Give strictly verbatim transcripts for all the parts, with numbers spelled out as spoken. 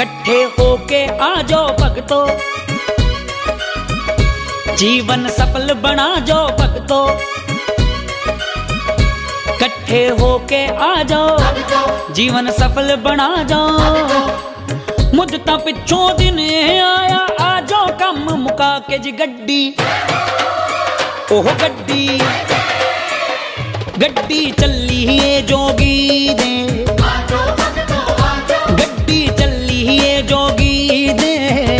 कट्ठे होके आ जाओ भगतो, जीवन सफल बना जाओ भगतो। कट्ठे होके आ जाओ, जीवन सफल बना जाओ। मुझ ता पिछों दिन आया, आ जाओ कम मुका के जी गड्डी। ओह गड्डी गड्डी चली है जोगी दे, गड्डी चली है जोगी दे,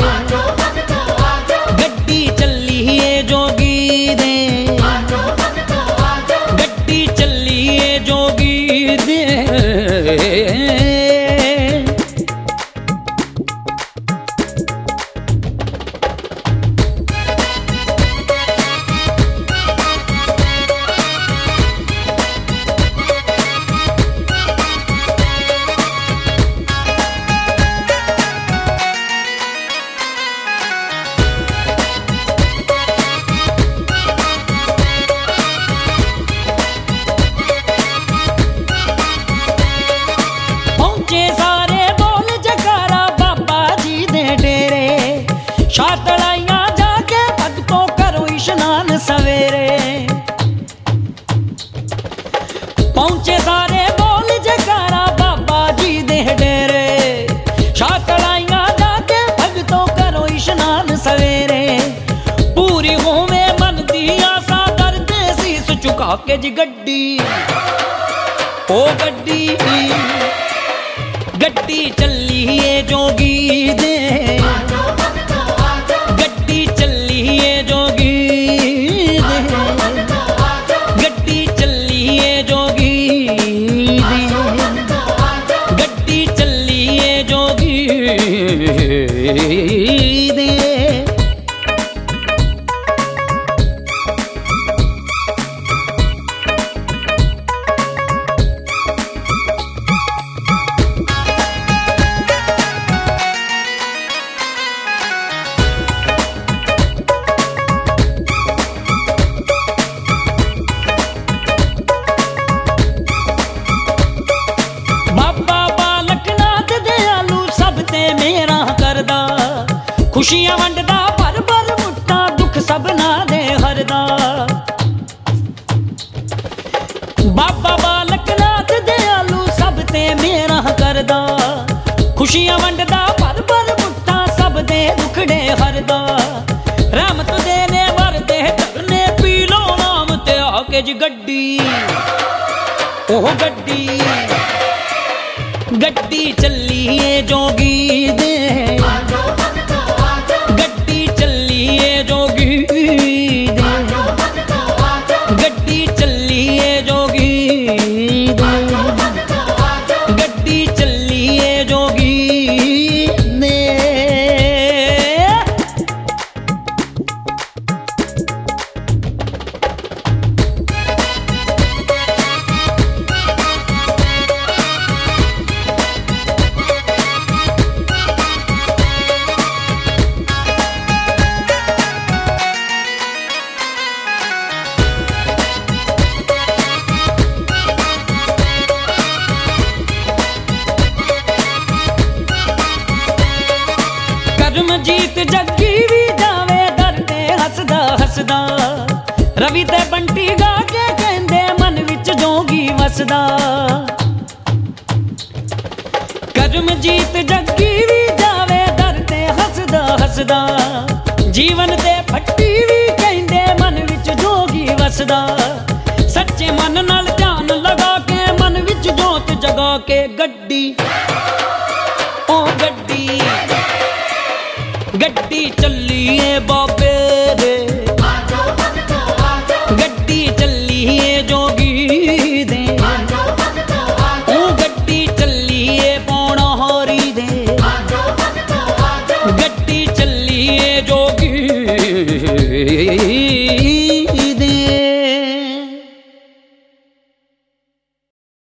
गड्डी चली है जोगी दे, गड्डी चली है जोगी दे। शातलाइयां जाके भगतों करो इशनान सवेरे, पहुंचे सारे बोल जकारा बाबा जी दे डेरे। शातलाइयां जाके भगतों करो इशनान सवेरे, पूरी होवे मन दी आसा करते शीस झुका के जी गड्डी। ओ गड्डी गड्डी चली है जोगी दे, गड्डी चली है जोगी दे, गड्डी चली है जोगी दे, गड्डी चली है जोगी दे। खुशियां वंडदा भर भर मुट्टा, दुख सबना दे हरदा। बाबा बालक नाथ दयालु सब ते मेरा करदा, खुशियां वंडदा भर भर मुट्टा, सब दे दुखड़े हरदा। रहमत देने वर दे करने पी लो नाम ते आके जी गड्डी। ओह गड्डी गड्डी चली है जोगी दे, गड्डी चली है जोगी दे, गड्डी चली है जोगी दे, गड्डी चली है जोगी दे। जीत जग्गी भी जावे दरदे हसदा हसदा, रवि ते बंटी गा के कहंदे मन विच जोगी वसदा। करमजीत जग्गी भी जावे दरदे हसदा हसदा, जीवन ते फट्टी भी कहंदे मन विच जोगी वसदा। सच्चे मन नाल ध्यान लगा के मन विच जोत जगा के गड्डी। ओ गड्डी गड्डी चली है बाबे